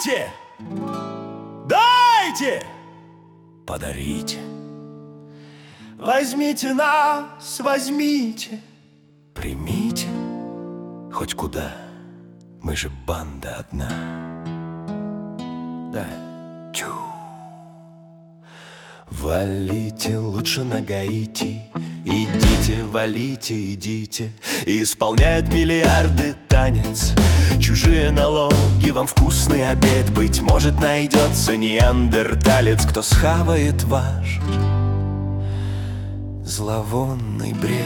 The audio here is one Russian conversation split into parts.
Дайте! Дайте! Подарите. Возьмите нас, возьмите. Примите. Хоть куда. Мы же банда одна. Да. Чу. Валите лучше на Гаити. Идите, валите, идите. И исполняют миллиарды танец. Чужие налоги, вам вкусный обед. Быть может, найдется неандерталец, кто схавает ваш зловонный бред.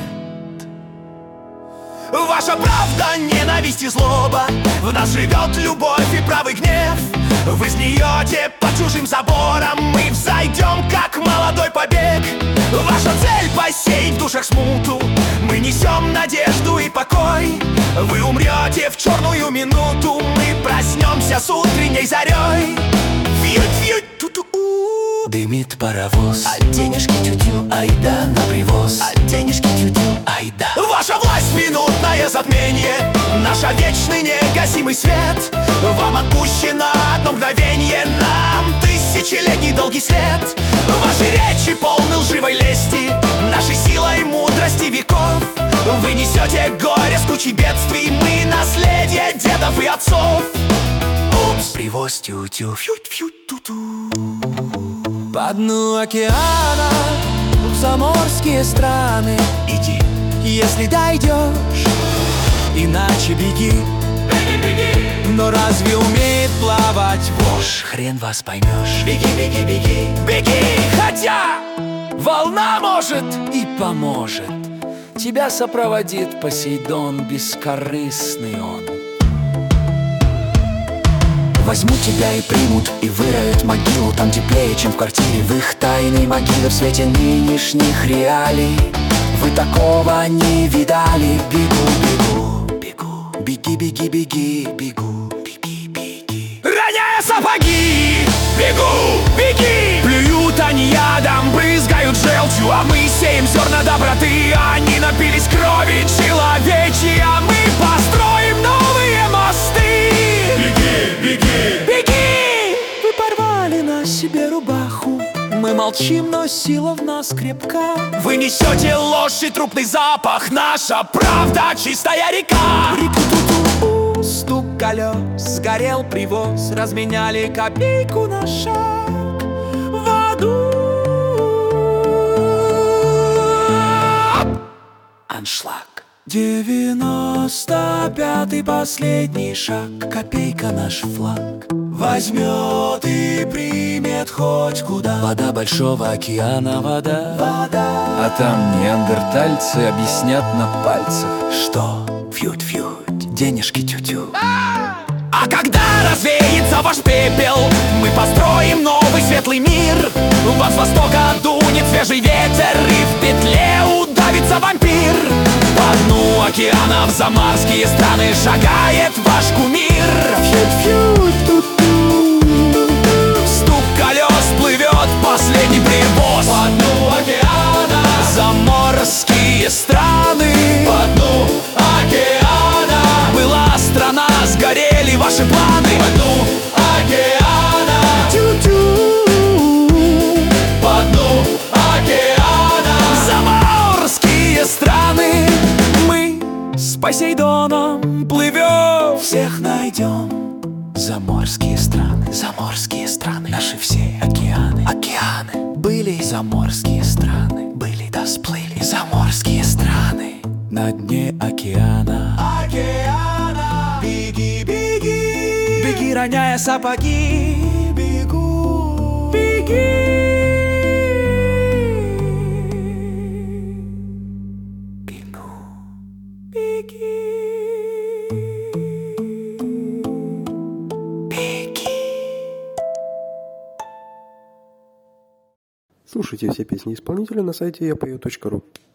Ваша правда, ненависть и злоба. В нас живет любовь и правый гнев. Вы сгниете под чужим забором. Мы взойдем, как молодой побег. Ваша цель — посеять в душах смуту. Мы несем надежду и покой. Вы умрете в черную минуту. Мы проснемся с утренней зарей. Фьють-фьють, ту-ту-у. Дымит паровоз, А денежки тю-тю, айда на привоз. а денежки тю-тю. Айда. Ваша власть — минутное затмение. Наша вечный негасимый свет. Вам отпущено одно мгновенье, нам тысячелетний долгий след. Ваши речи полны лживой лести, нашей силой мудрости веков. Вы несете горе с кучей бедствий. Мы наследие дедов и отцов. Упс. Привоз тю-тю. Фьють-фьють, ту-ту. По дну океана в заморские страны. Иди. Если дойдешь, иначе беги. Беги, беги. Но разве умеет плавать вошь? Хрен вас поймешь. Беги, беги, беги. Беги. Хотя волна может И поможет. Тебя сопроводит Посейдон, бескорыстный он. Возьмут тебя и примут, и выроют могилу. Там теплее, чем в квартире. В их тайной могиле в свете нынешних реалий. Вы такого не видали. Бегу, бегу, бегу. Беги, беги, беги, бегу. Беги, беги. роняя сапоги. Бегу, беги. Плюют они ядом, брызгают желчью. А мы сеем зерна доброты. Они напились крови человечьей. А мы построим новые мосты. Беги, беги, беги. Вы порвали на себе рубаху. Мы молчим, но сила в нас крепка. Вы несете ложь и трупный запах. Наша правда — чистая река. Рик-ту-ту-ту, стук колес, сгорел привоз. Разменяли копейку на шаг в аду. Аншлаг. 95-й последний шаг. Копейка наш флаг. Возьмет и примет хоть куда. Вода большого океана, вода. А там неандертальцы объяснят на пальцах. Что? Фьють-фьють, денежки тю-тю. А когда развеется ваш пепел, мы построим новый светлый мир. Вас с востока дунет свежий ветер, и в петле удавится вампир. По дну океана в заморские страны шагает ваш кумир. Стук колес, плывет последний привоз. По дну океана заморские страны. По дну океана была страна, сгорели ваши планы. По дну океана по дну океана заморские страны. Мы с Посейдоном плывем, Всех найдем. Заморские страны, наши все океаны, были заморские страны, были да сплыли заморские страны на дне океана. Беги, беги, беги, роняя сапоги. Бегу, беги. Бегу, беги. Слушайте все песни исполнителя на сайте yapою.ru.